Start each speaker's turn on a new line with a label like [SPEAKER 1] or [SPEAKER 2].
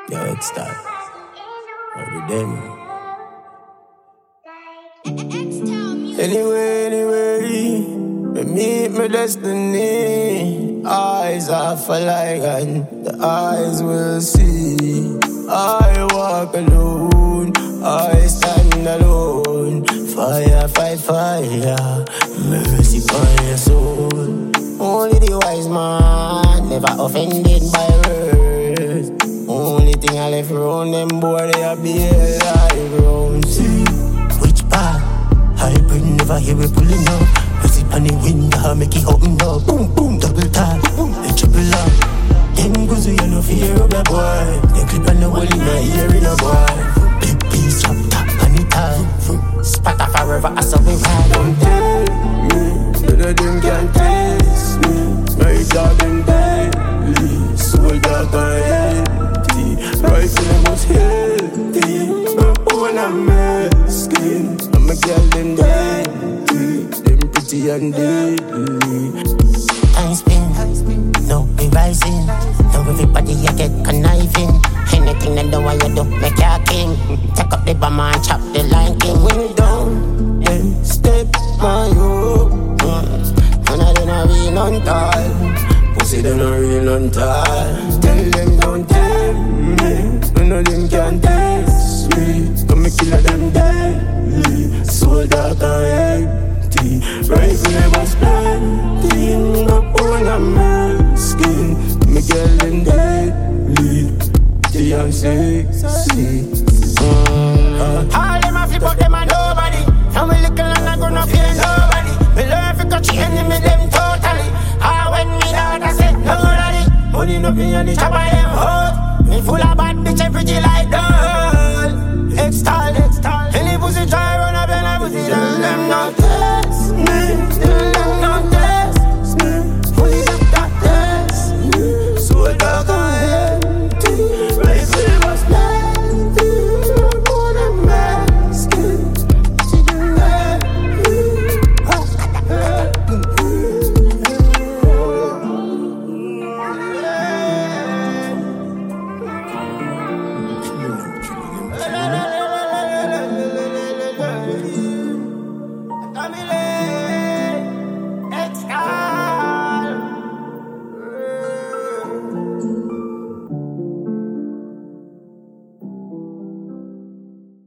[SPEAKER 1] Yo, it's that. Every day. Anyway, we meet my destiny. Eyes are for like, and the eyes will see. I walk alone, I stand alone. Fire, fight fire, mercy for your soul. Only the wise man, never offended by words. Only thing I left around them, boy, they are be alive round. See, which part? Hybrid, never hear we pulling up. Press it on the window, make it open up. Boom, boom, double tap, they triple up. Them goes we no fear of the boy. They clip on the wall in my ear in a boy. Big piece, chop top, on it high. Spatter forever, I saw we ride. Don't tell me, none of them can taste me. My dog and deadly, soul dark and empty. Rifle was healthy, my own I'm skin. I'm a girl them deadly, them pretty and deadly. Time spin, no be rising. Now everybody you get conniving. Anything that the way you do, make your king. Take up the bomb and chop the line king. When you down, then step my hope. None of them are real on tall. Pussy them are real on tall. Tell them don't tell me. None of them can taste me. Come me kill them deadly. Soul dark and empty. Rifle never plenty. No own a man skin. Me girl them deadly. The young sexy. All them a flip out them a nobody. And we little and I gonna feel nobody. Me learn fi catch the enemy them totally. When me daughter say no daddy. Money no be on the top of them hot. Me full of bad bitch and pretty like doll. It's tall. Any pussy try